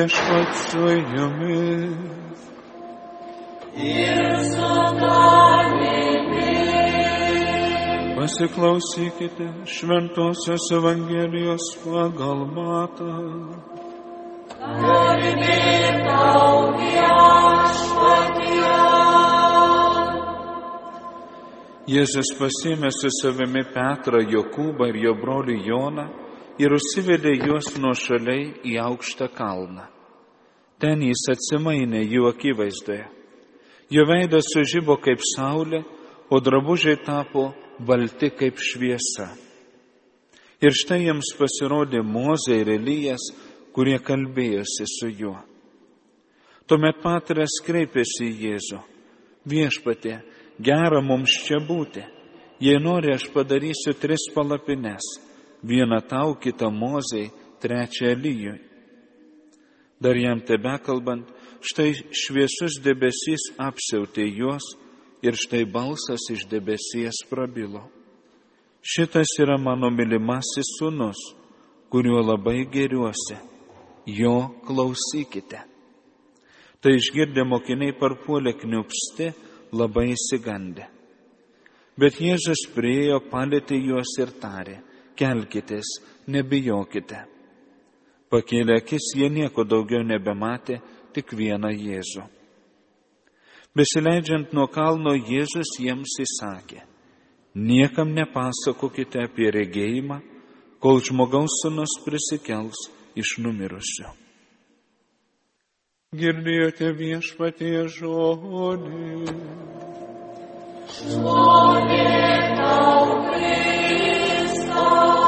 Viešpats su jumis. Ir su tavimi. Pasiklausykite Šventosios Evangelijos pagal Matą. Garbė tau, Viešpatie. Jėzus pasiėmė su savimi Petrą, Jokūbą ir jo brolį Joną ir užsivedė juos nuošaliai į aukštą kalną. Ten jis atsimainė jų akivaizdoje. Jo veidas sužibo kaip saulė, o drabužiai tapo balti kaip šviesa. Ir štai jiems pasirodė Mozė ir Elijas, kurie kalbėjosi su juo. Tuomet Petras kreipėsi į Jėzų. Viešpatie, gera mums čia būti. Jei nori, aš padarysiu 3 palapines. Vieną tau, kitą Mozei, 3 Elijui. Dar jam tebekalbant, štai šviesus debesys apsiautė juos ir štai balsas iš debesies prabilo. Šitas yra mano mylimasis sūnus, kuriuo labai gėriuosi. Jo klausykite. Tai išgirdę mokiniai parpuolė kniupsti, labai išsigandę. Bet Jėzus priėjo, palietė juos ir tarė: kelkitės, nebijokite. Pakėlę akis, jie nieko daugiau nebematė, tik vieną Jėzų. Besileidžiant nuo kalno, Jėzus jiems įsakė: niekam nepasakokite apie regėjimą, kol žmogaus sūnus prisikels iš numirusių. Girdėjote Viešpatie žodį. Šlovė tau, Kristau.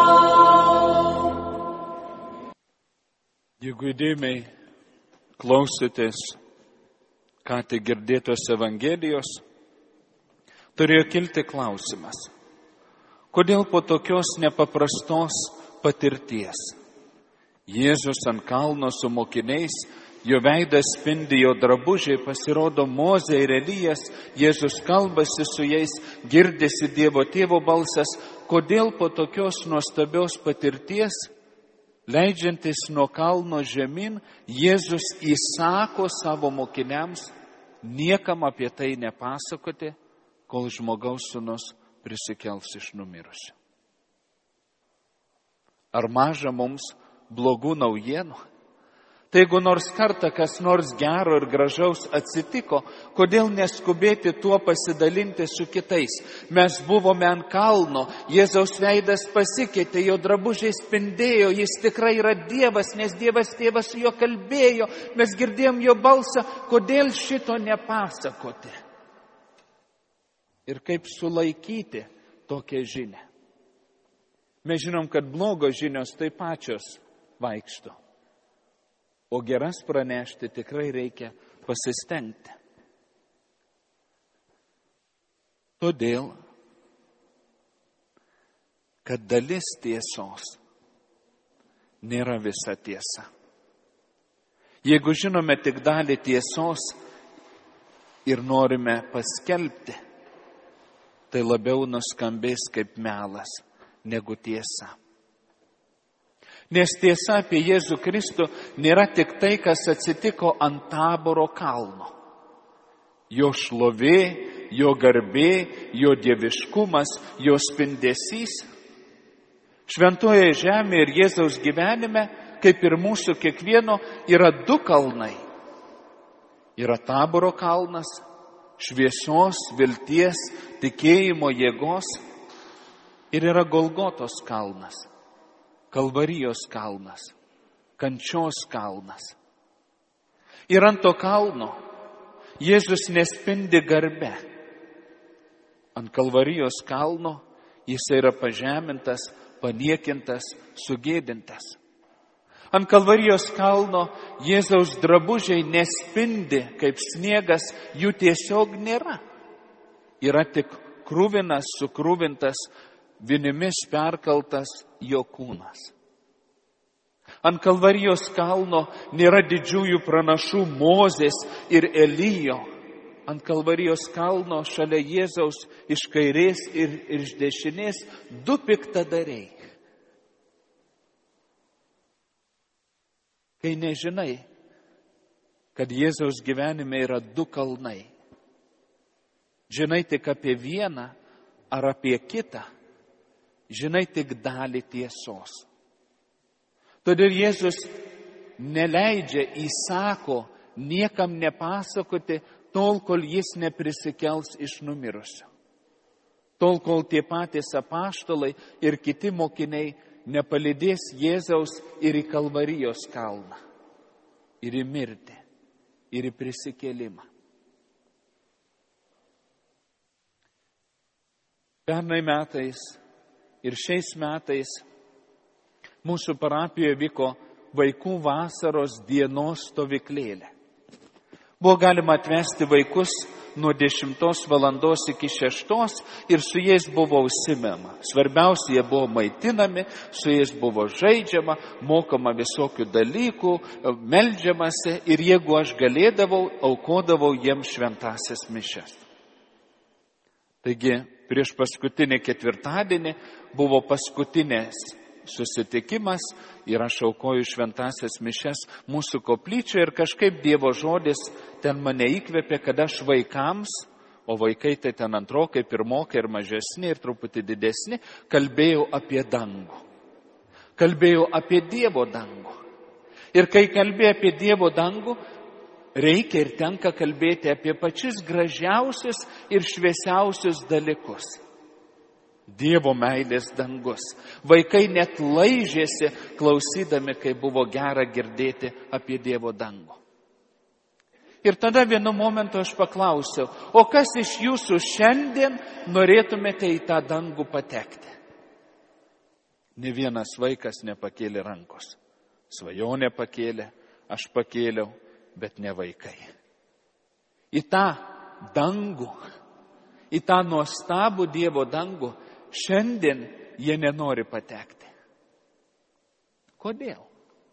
Jeigu įdėmiai klausėtės ką tik girdėtos Evangelijos, turėjo kilti klausimas: kodėl po tokios nepaprastos patirties Jėzus ant kalno su mokiniais, jo veidas spindi, jo drabužiai, pasirodo Mozė ir Elijas, Jėzus kalbasi su jais, girdisi Dievo Tėvo balsas, kodėl po tokios nuostabios patirties, leidžiantis nuo kalno žemyn, Jėzus įsako savo mokiniams niekam apie tai nepasakoti, kol žmogaus sūnus prisikels iš numirusių. Ar maža mums blogų naujienų? Tai jeigu nors kartą kas nors gero ir gražaus atsitiko, kodėl neskubėti tuo pasidalinti su kitais? Mes buvome ant kalno, Jėzaus veidas pasikeitė, jo drabužiai spindėjo, jis tikrai yra Dievas, nes Dievas Tėvas su juo kalbėjo, mes girdėjom jo balsą, kodėl šito nepasakoti? Ir kaip sulaikyti tokią žinią? Mes žinom, kad blogos žinios tai pačios vaikšto. O geras pranešti tikrai reikia pasistengti. Todėl, kad dalis tiesos nėra visa tiesa. Jeigu žinome tik dalį tiesos ir norime paskelbti, tai labiau nuskambės kaip melas negu tiesa. Nes tiesa apie Jėzų Kristų nėra tik tai, kas atsitiko ant Taboro kalno. Jo šlovė, jo garbė, jo dieviškumas, jo spindesys. Šventoje žemėje ir Jėzaus gyvenime, kaip ir mūsų kiekvieno, yra 2 kalnai. Yra Taboro kalnas, šviesos, vilties, tikėjimo, jėgos. Ir yra Golgotos kalnas. Kalvarijos kalnas, kančios kalnas. Ir ant to kalno Jėzus nespindi garbe. Ant Kalvarijos kalno jis yra pažemintas, paniekintas, sugėdintas. Ant Kalvarijos kalno Jėzaus drabužiai nespindi kaip sniegas, jų tiesiog nėra. Yra tik kruvinas, sukruvintas, vinimis perkaltas jo kūnas. Ant Kalvarijos kalno nėra didžiųjų pranašų Mozės ir Elijo. Ant Kalvarijos kalno šalia Jėzaus iš kairės ir iš dešinės 2 piktadariai. Kai nežinai, kad Jėzaus gyvenime yra du kalnai. Žinai tik apie vieną ar apie kitą, žinai tik dalį tiesos. Todėl Jėzus neleidžia, įsako niekam nepasakoti, tol, kol jis neprisikels iš numirusių. Tol, kol tie patys apaštalai ir kiti mokiniai nepalydės Jėzaus ir į Kalvarijos kalną, ir į mirtį, ir į prisikėlimą. Pernai metais ir šiais metais mūsų parapijoje vyko vaikų vasaros dienos stovyklėlė. Buvo galima atvesti vaikus nuo 10 valandos iki 6 ir su jais buvo užsiimama. Svarbiausia, jie buvo maitinami, su jais buvo žaidžiama, mokama visokių dalykų, meldžiamasi ir jeigu aš galėdavau, aukodavau jiems šventąsias mišias. Taigi, prieš paskutinį ketvirtadienį buvo paskutinės susitikimas ir aš aukoju šventąsias mišias mūsų koplyčioje ir kažkaip Dievo žodis ten mane įkvėpė, kad aš vaikams, o vaikai tai ten antrokai, pirmokai ir mažesni ir truputį didesni, kalbėjau apie dangų. Kalbėjau apie Dievo dangų. Ir kai kalbėjau apie Dievo dangų, reikia ir tenka kalbėti apie pačius gražiausius ir šviesiausius dalykus. Dievo meilės dangus. Vaikai net laižėsi klausydami, kai buvo gera girdėti apie Dievo dangų. Ir tada vienu momentu aš paklausiau, o kas iš jūsų šiandien norėtumėte į tą dangų patekti? Ne vienas vaikas nepakėlė rankos. Svajonė pakėlė, aš pakėliau, bet ne vaikai. Į tą dangų, į tą nuostabų Dievo dangų šiandien jie nenori patekti. Kodėl?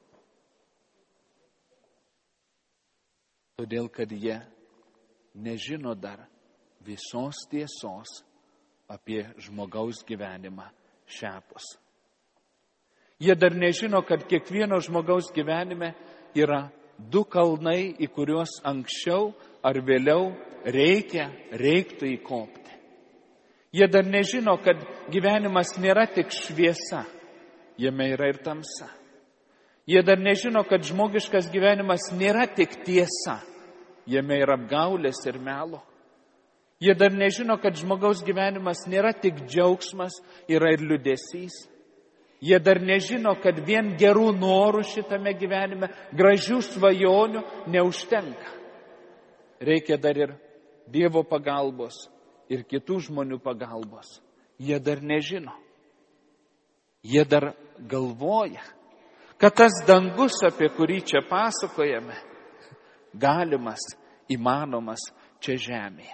Todėl, kad jie nežino dar visos tiesos apie žmogaus gyvenimą šiapus. Jie dar nežino, kad kiekvieno žmogaus gyvenime yra du kalnai, į kuriuos anksčiau ar vėliau reiktų įkopti. Jie dar nežino, kad gyvenimas nėra tik šviesa, jame yra ir tamsa. Jie dar nežino, kad žmogiškas gyvenimas nėra tik tiesa, jame yra apgaulės ir melo. Jie dar nežino, kad žmogaus gyvenimas nėra tik džiaugsmas, yra ir liūdesys. Jie dar nežino, kad vien gerų norų šitame gyvenime, gražių svajonių neužtenka. Reikia dar ir Dievo pagalbos ir kitų žmonių pagalbos. Jie dar nežino. Jie dar galvoja, kad tas dangus, apie kurį čia pasakojame, galimas, įmanomas čia žemėje.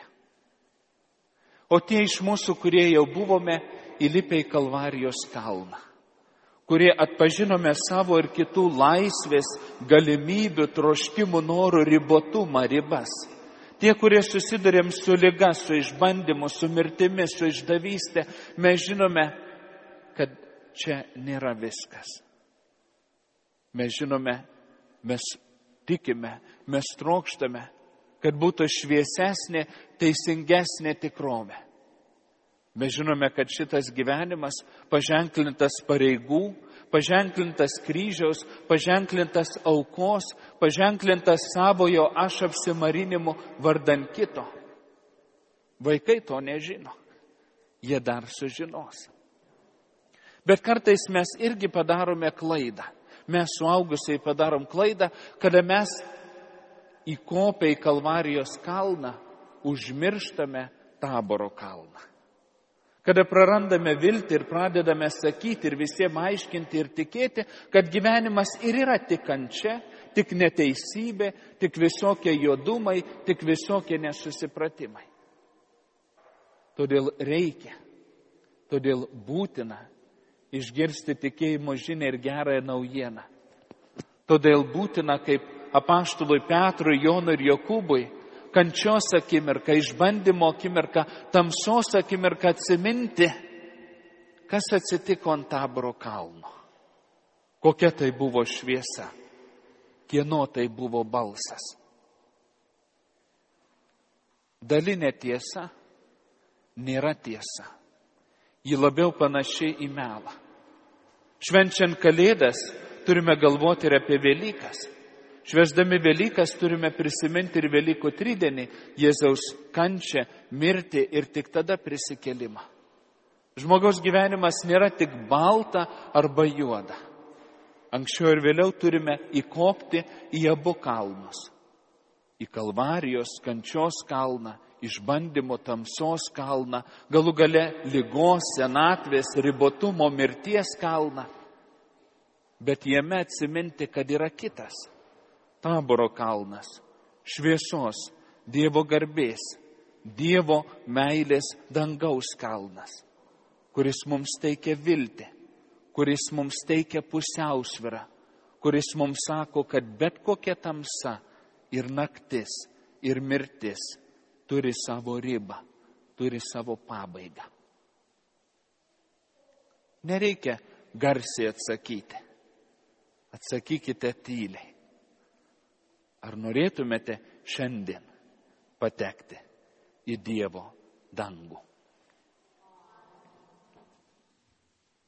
O tie iš mūsų, kurie jau buvome įlipę į Kalvarijos kalną, kurie atpažinome savo ir kitų laisvės, galimybių, troškimų, norų, ribotumą, ribas. Tie, kurie susidurėm su liga, su išbandymu, su mirtimi, su išdavystė, mes žinome, kad čia nėra viskas. Mes žinome, mes tikime, mes trokštame, kad būtų šviesesnė, teisingesnė tikrovė. Mes žinome, kad šitas gyvenimas paženklintas pareigų, paženklintas kryžiaus, paženklintas aukos, paženklintas savojo aš apsimarinimu vardan kito. Vaikai to nežino. Jie dar sužinos. Bet kartais mes irgi padarome klaidą. Mes suaugusiai padarom klaidą, kada mes įkopę į Kalvarijos kalną užmirštame Taboro kalną. Kada prarandame viltį ir pradedame sakyti ir visiems aiškinti ir tikėti, kad gyvenimas ir yra tik kančia, tik neteisybė, tik visokie juodumai, tik visokie nesusipratimai. Todėl reikia, todėl būtina išgirsti tikėjimo žinią ir gerąją naujieną. Todėl būtina, kaip apaštalui Petrui, Jonui ir Jokūbui, kančios akimirką, išbandymo akimirką, tamsos akimirką atsiminti, kas atsitiko ant Taboro kalno. Kokia tai buvo šviesa, kieno tai buvo balsas. dalinė tiesa nėra tiesa. Ji labiau panaši į melą. Švenčiant Kalėdas turime galvoti ir apie Velykas. Švęsdami Velykas turime prisiminti ir Velykų tridienį, Jėzaus kančią, mirtį ir tik tada prisikėlimą. Žmogaus gyvenimas nėra tik balta arba juoda. Anksčiau ir vėliau turime įkopti į abu kalnus. Į Kalvarijos kančios kalną, išbandymo tamsos kalną, galų gale ligos, senatvės, ribotumo, mirties kalną. Bet jame atsiminti, kad yra kitas. Taboro kalnas, šviesos, Dievo garbės, Dievo meilės dangaus kalnas, kuris mums teikia viltį, kuris mums teikia pusiausvyrą, kuris mums sako, kad bet kokia tamsa ir naktis ir mirtis turi savo ribą, turi savo pabaigą. Nereikia garsiai atsakyti. Atsakykite tyliai. Ar norėtumėte šiandien patekti į Dievo dangų?